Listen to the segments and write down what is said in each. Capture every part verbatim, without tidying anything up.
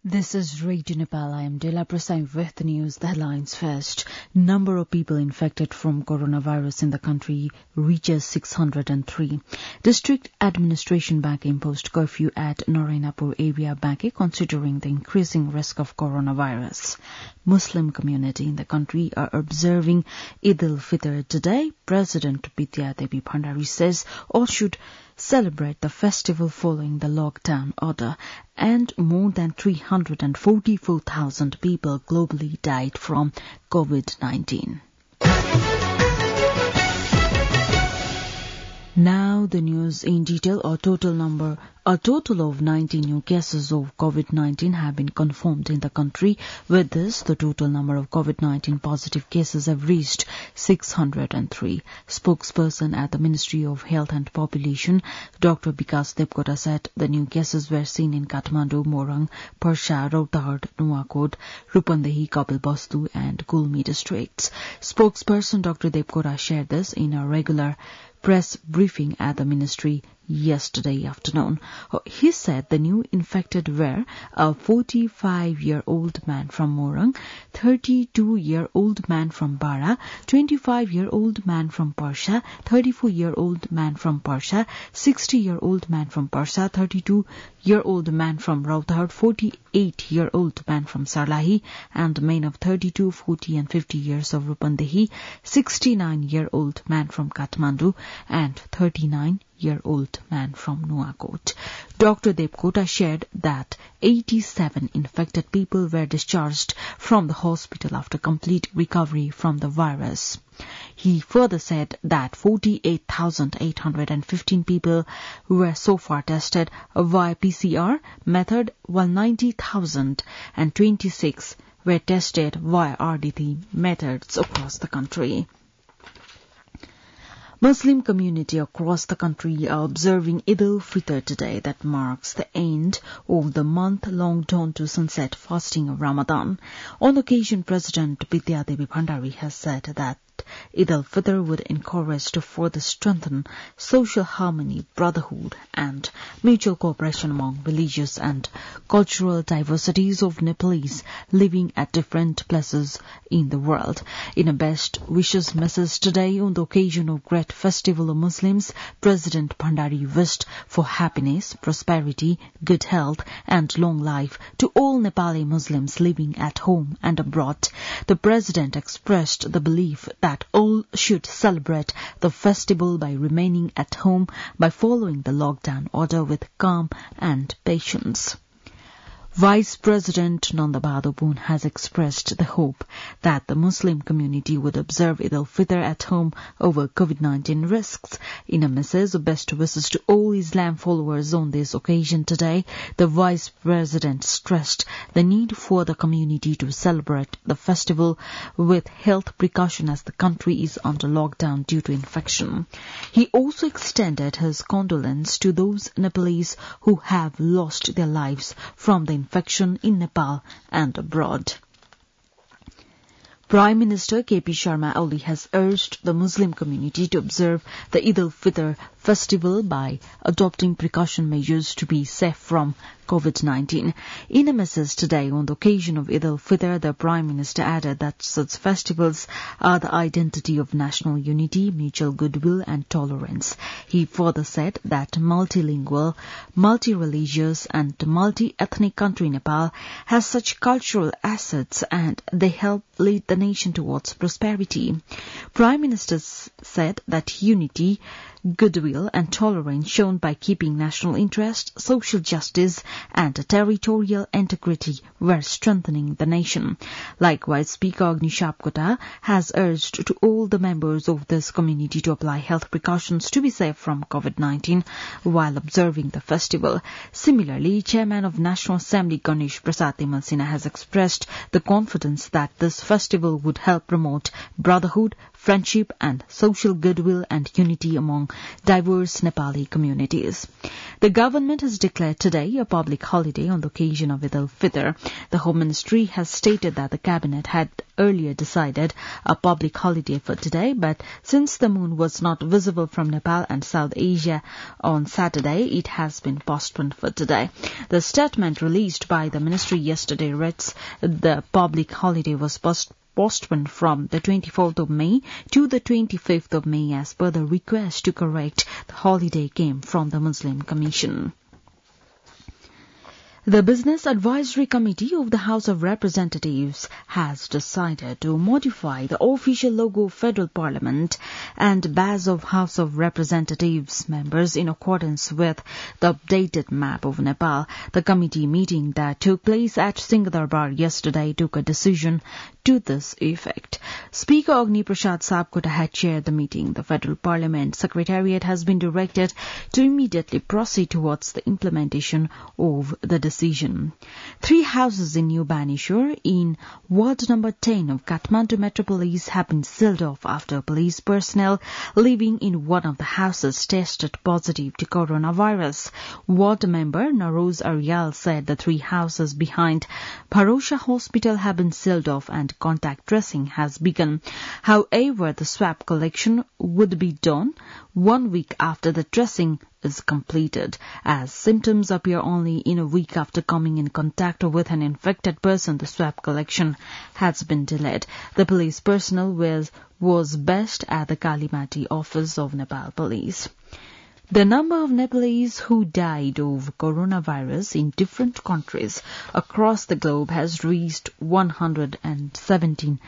This is Radio Nepal. I am Dela Prasai with the news. The headlines first. Number of people infected from coronavirus in the country reaches six hundred three. District Administration Bank imposed curfew at Narayanapur area bank considering the increasing risk of coronavirus. Muslim community in the country are observing Eid al-Fitr today. President Bidya Devi Bhandari says all should celebrate the festival following the lockdown order, and more than three hundred forty-four thousand people globally died from COVID nineteen. Now the news in detail. A total number, a total of ninety new cases of COVID nineteen have been confirmed in the country. With this, the total number of COVID nineteen positive cases have reached six hundred three. Spokesperson at the Ministry of Health and Population, Doctor Bikas Debkota, said the new cases were seen in Kathmandu, Morang, Persha, Rautahar, Nuwakot, Rupandehi, Kapilvastu and Gulmi districts. Spokesperson Doctor Debkota shared this in a regular press briefing at the ministry yesterday afternoon. He said the new infected were a forty-five-year-old man from Morang, thirty-two-year-old man from Bara, twenty-five-year-old man from Persha, thirty-four-year-old man from Persha, sixty-year-old man from Persha, thirty-two-year-old man from Rautahar, forty-eight-year-old man from Sarlahi, and men of thirty-two, forty and fifty years of Rupandehi, sixty-nine-year-old man from Kathmandu, and thirty-nine-year-old man from Nuwakot. Doctor Debkota shared that eighty-seven infected people were discharged from the hospital after complete recovery from the virus. He further said that forty-eight thousand eight hundred fifteen people were so far tested via P C R method, while ninety thousand twenty-six were tested via R D T methods across the country. Muslim community across the country are observing Eid al-Fitr today, that marks the end of the month-long dawn to sunset fasting of Ramadan. On occasion, President Bidya Devi Bhandari has said that Eid al-Fitr would encourage to further strengthen social harmony, brotherhood and mutual cooperation among religious and cultural diversities of Nepalese living at different places in the world. In a best wishes message today on the occasion of great festival of Muslims, President Bhandari wished for happiness, prosperity, good health and long life to all Nepali Muslims living at home and abroad. The President expressed the belief that that all should celebrate the festival by remaining at home by following the lockdown order with calm and patience. Vice President Nanda Bahadur Boon has expressed the hope that the Muslim community would observe Eid al-Fitr at home over COVID nineteen risks. In a message of best wishes to all Islam followers on this occasion today, the Vice President stressed the need for the community to celebrate the festival with health precaution as the country is under lockdown due to infection. He also extended his condolence to those Nepalese who have lost their lives from the infection in Nepal and abroad. Prime Minister K P Sharma Oli has urged the Muslim community to observe the Eid al-Fitr festival by adopting precaution measures to be safe from COVID nineteen. In a message today on the occasion of Eid al-Fitr, the Prime Minister added that such festivals are the identity of national unity, mutual goodwill and tolerance. He further said that multilingual, multi-religious and multi-ethnic country Nepal has such cultural assets and they help lead the nation towards prosperity. Prime Minister said that unity, goodwill and tolerance shown by keeping national interest, social justice and territorial integrity were strengthening the nation. Likewise, Speaker Agni Sapkota has urged to all the members of this community to apply health precautions to be safe from COVID nineteen while observing the festival. Similarly, Chairman of National Assembly Ganesh Prasad Timal Sinha has expressed the confidence that this festival would help promote brotherhood, friendship and social goodwill and unity among diverse Nepali communities. The government has declared today a public holiday on the occasion of Eid al-Fitr. The Home Ministry has stated that the Cabinet had earlier decided a public holiday for today, but since the moon was not visible from Nepal and South Asia on Saturday, it has been postponed for today. The statement released by the ministry yesterday reads the public holiday was postponed postponed from the twenty-fourth of May to the twenty-fifth of May as per the request to correct the holiday came from the Muslim Commission. The Business Advisory Committee of the House of Representatives has decided to modify the official logo of Federal Parliament and badge of House of Representatives members in accordance with the updated map of Nepal. The committee meeting that took place at Singhadarbar yesterday took a decision to this effect. Speaker Agni Prasad Sapkota had chaired the meeting. The Federal Parliament Secretariat has been directed to immediately proceed towards the implementation of the decision. Three houses in New Banishore in ward number ten of Kathmandu Metropolis have been sealed off after police personnel living in one of the houses tested positive to coronavirus. Ward member Naroz Aryal said the three houses behind Bharosha Hospital have been sealed off and contact tracing has begun. However, the swab collection would be done one week after the tracing is completed, as symptoms appear only in a week after coming in contact with an infected person. The swab collection has been delayed. The police personnel was, was based at the Kalimati office of Nepal Police. The number of Nepalese who died of coronavirus in different countries across the globe has reached one hundred seventeen.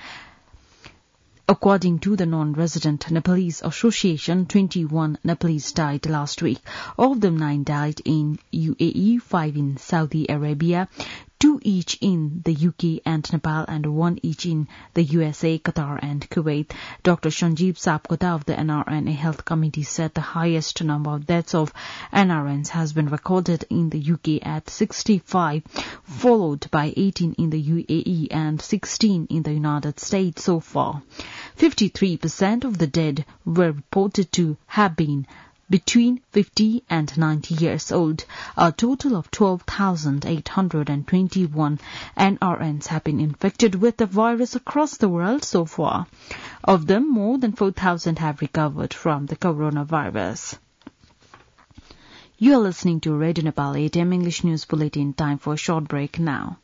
According to the Non-Resident Nepalese Association, twenty-one Nepalese died last week. Of them, nine died in U A E, five in Saudi Arabia, two each in the U K and Nepal, and one each in the U S A, Qatar and Kuwait. Doctor Sanjeev Sapkota of the N R N A Health Committee said the highest number of deaths of N R Ns has been recorded in the U K at sixty-five, followed by eighteen in the U A E and sixteen in the United States so far. fifty-three percent of the dead were reported to have been between fifty and ninety years old. A total of twelve thousand eight hundred twenty-one N R Ns have been infected with the virus across the world so far. Of them, more than four thousand have recovered from the coronavirus. You are listening to Radio Nepal eight A M English News Bulletin. Time for a short break now.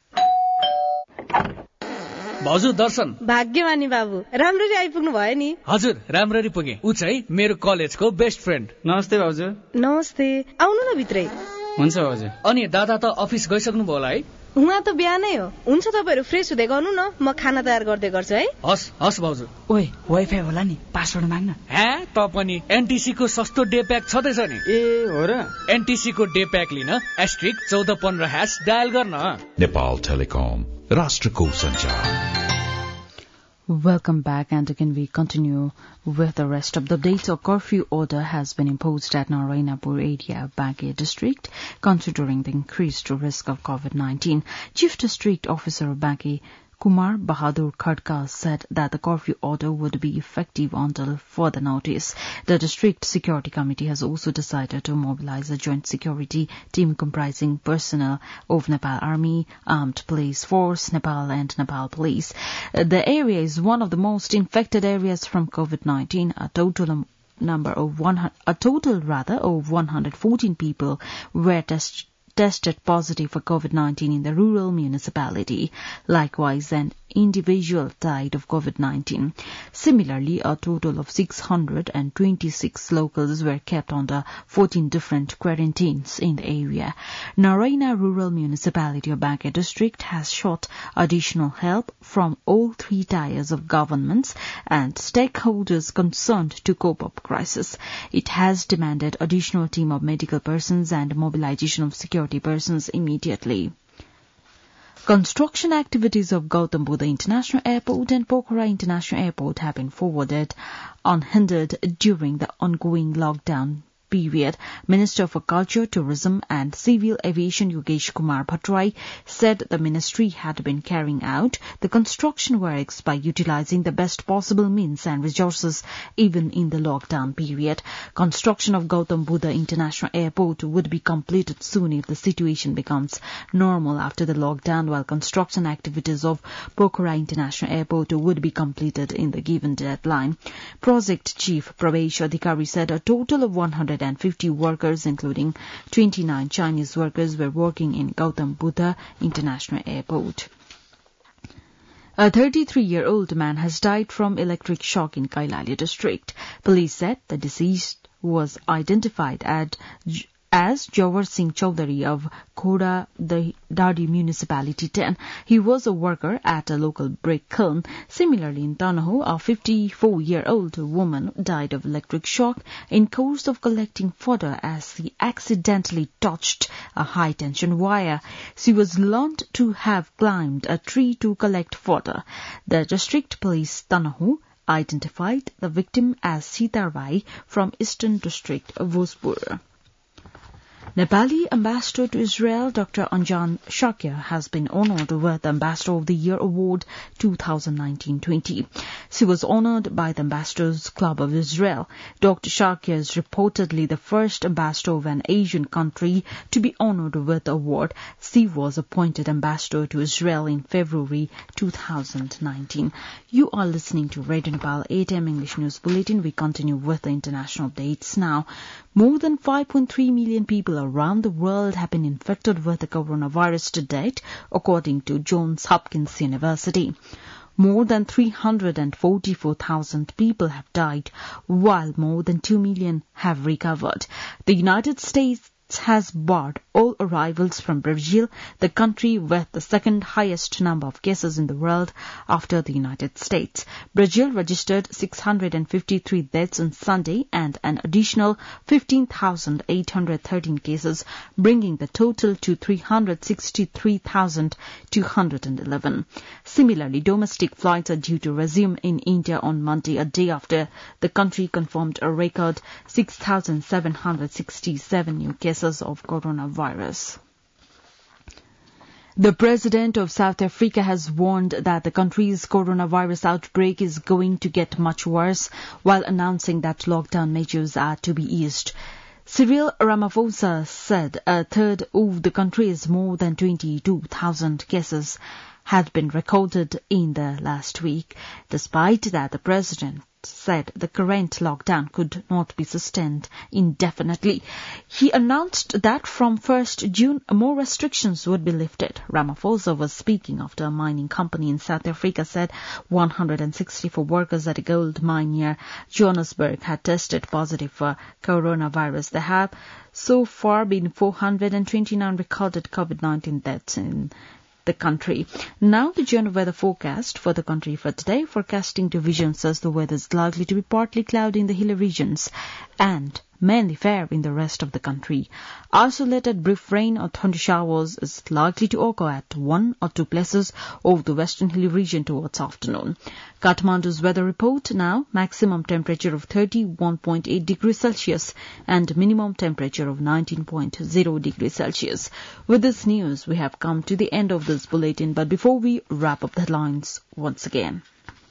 भाउजू दर्शन भाग्यमानी बाबु राम्ररी आइपुग्नु भयो नि हजुर राम्ररी पुगे उ चाहिँ मेरो कलेजको बेस्ट फ्रेन्ड नमस्ते भाउजू नमस्ते आउनु न भित्रै हुन्छ भाउजू अनि दादा त अफिस गइसक्नु भयो होला है उहाँ त बिहानै हो हुन्छ तपाईहरु फ्रेश हुँदै गर्नु न म खाना तयार गर्दै गर्छु है हस हस भाउजू ओए वाइफाई होला नि पासवर्ड माग्न हे त पनि एनटीसी को सस्तो डे प्याक छदैछ नि ए हो र एनटीसी को डे प्याक लिन एस्ट्रिक चौध पन्ध्र ह्याश डायल गर्न नेपाल टेलिकम राष्ट्रको सञ्चार. Welcome back, and again we continue with the rest of the updates. A curfew order has been imposed at Narayanapur area, Bankhe district, considering the increased risk of COVID nineteen. Chief District Officer of Bankhe, Kumar Bahadur Khadka, said that the curfew order would be effective until further notice. The District Security Committee has also decided to mobilize a joint security team comprising personnel of Nepal Army, Armed Police Force, Nepal and Nepal Police. The area is one of the most infected areas from COVID nineteen. A total number of one, a total rather of one hundred fourteen people were tested. tested positive for COVID nineteen in the rural municipality. Likewise, an individual died of COVID nineteen. Similarly, a total of six hundred twenty-six locals were kept under fourteen different quarantines in the area. Narayana Rural Municipality of Bankhe District has sought additional help from all three tiers of governments and stakeholders concerned to cope up crisis. It has demanded additional team of medical persons and mobilization of security persons immediately. Construction activities of Gautam Buddha International Airport and Pokhara International Airport have been forwarded unhindered during the ongoing lockdown period. Minister for Culture, Tourism and Civil Aviation Yogesh Kumar Bhattarai said the ministry had been carrying out the construction works by utilizing the best possible means and resources even in the lockdown period. Construction of Gautam Buddha International Airport would be completed soon if the situation becomes normal after the lockdown, while construction activities of Pokhara International Airport would be completed in the given deadline. Project Chief Pravesh Adhikari said a total of one hundred fifty workers, including twenty-nine Chinese workers, were working in Gautam Buddha International Airport. A thirty-three-year-old man has died from electric shock in Kailali district. Police said the deceased was identified as as Jawar Singh Chaudhary of Khoda Dadi Municipality ten. He was a worker at a local brick kiln. Similarly, in Tanaho, a fifty-four-year-old woman died of electric shock in course of collecting fodder as she accidentally touched a high-tension wire. She was learned to have climbed a tree to collect fodder. The district police Tanaho identified the victim as Sita Rai from Eastern District of Bhojpur. Nepali Ambassador to Israel Doctor Anjan Shakir has been honoured with the Ambassador of the Year Award twenty nineteen twenty. She was honoured by the Ambassadors Club of Israel. Doctor Shakir is reportedly the first ambassador of an Asian country to be honoured with the award. She was appointed Ambassador to Israel in February twenty nineteen. You are listening to Radio Nepal eight a m English News Bulletin. We continue with the international updates now. More than five point three million people around the world have been infected with the coronavirus to date, according to Johns Hopkins University. More than three hundred forty-four thousand people have died, while more than two million have recovered. The United States has barred all arrivals from Brazil, the country with the second highest number of cases in the world after the United States. Brazil registered six hundred fifty-three deaths on Sunday and an additional fifteen thousand eight hundred thirteen cases, bringing the total to three hundred sixty-three thousand two hundred eleven. Similarly, domestic flights are due to resume in India on Monday, a day after the country confirmed a record six thousand seven hundred sixty-seven new cases of coronavirus. The President of South Africa has warned that the country's coronavirus outbreak is going to get much worse, while announcing that lockdown measures are to be eased. Cyril Ramaphosa said a third of the country's more than twenty-two thousand cases had been recorded in the last week. Despite that, the President said the current lockdown could not be sustained indefinitely. He announced that from first June, more restrictions would be lifted. Ramaphosa was speaking after a mining company in South Africa said one hundred sixty-four workers at a gold mine near Johannesburg had tested positive for coronavirus. There have so far been four hundred twenty-nine recorded COVID nineteen deaths in the country. Now the general weather forecast for the country for today. Forecasting division says the weather is likely to be partly cloudy in the hilly regions and mainly fair in the rest of the country. Isolated brief rain or thunder showers is likely to occur at one or two places over the western hilly region towards afternoon. Kathmandu's weather report now, maximum temperature of thirty-one point eight degrees Celsius and minimum temperature of nineteen point zero degrees Celsius. With this news, we have come to the end of this bulletin, but before we wrap up the headlines once again.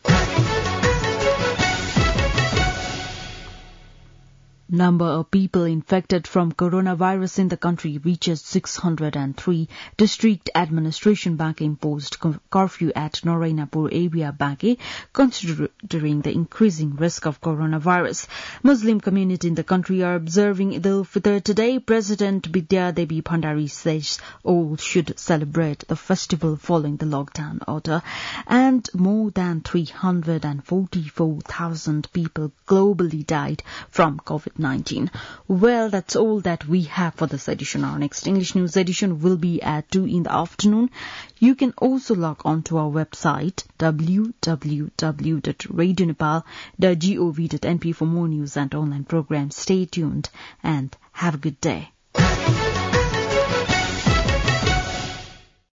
Number of people infected from coronavirus in the country reaches six hundred three. District Administration Bank imposed curfew at Narayanpur area Bank, considering the increasing risk of coronavirus. Muslim community in the country are observing Eid al-Fitr today. President Bidya Devi Bhandari says all should celebrate the festival following the lockdown order. And more than three hundred forty-four thousand people globally died from COVID nineteen. Well, that's all that we have for this edition. Our next English news edition will be at two in the afternoon. You can also log on to our website w w w dot radio nepal dot gov dot n p for more news and online programs. Stay tuned and have a good day.